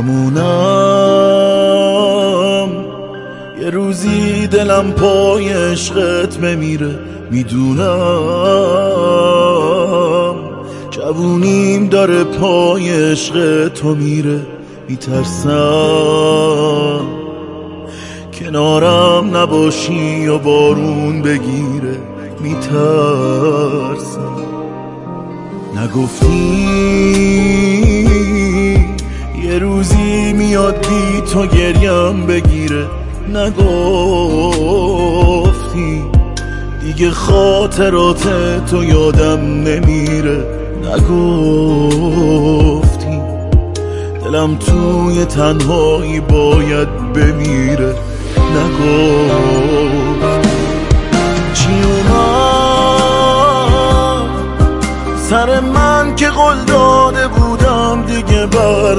بمونم یه روزی دلم پای عشقت بمیره، میدونم جوونیم داره پای عشق تو میره. میترسم کنارم نباشی و بارون بگیره، میترسم نگفتی یه روزی میاد بی تو گریم بگیره، نگفتی دیگه خاطرات تو یادم نمیره، نگفتی دلم توی تنهایی باید بمیره، نگفتی چی اومد سر من که قول داده بودم دیگه بر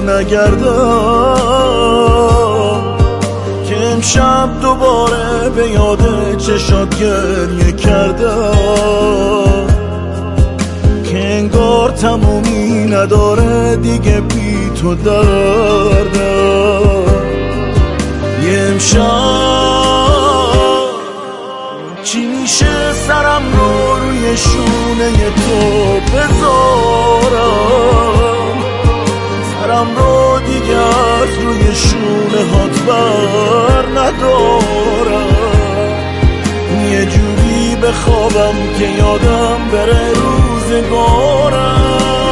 نگردم، که امشب دوباره به یاد چشات گریه کردم، که انگار تمومی نداره دیگه بی تو دردم. یه امشب چی میشه سرم رو روی شونه تو بذارم، سرم رو دیگه از روی شونه هات بر ندارم، یه جوری بخوابم که یادم بره روزگارم.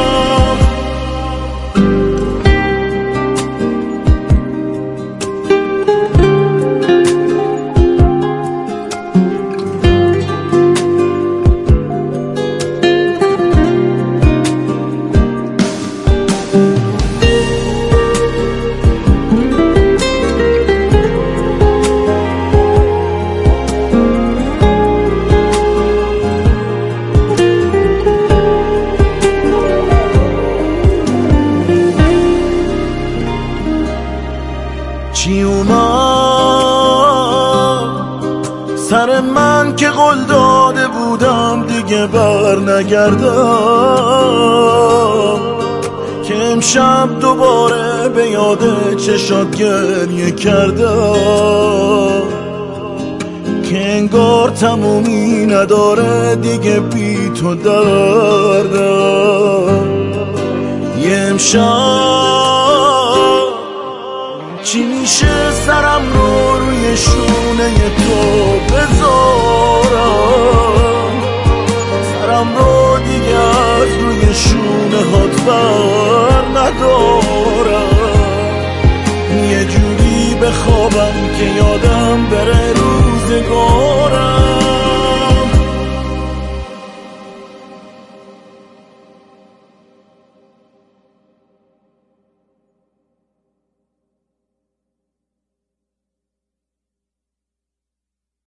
چی اومد سر من که قول داده بودم دیگه بر نگردم، که امشب دوباره به یاد چشات گریه کردم، که انگار تمومی نداره دیگه بی تو دردم. یه امشب چی میشه سرم رو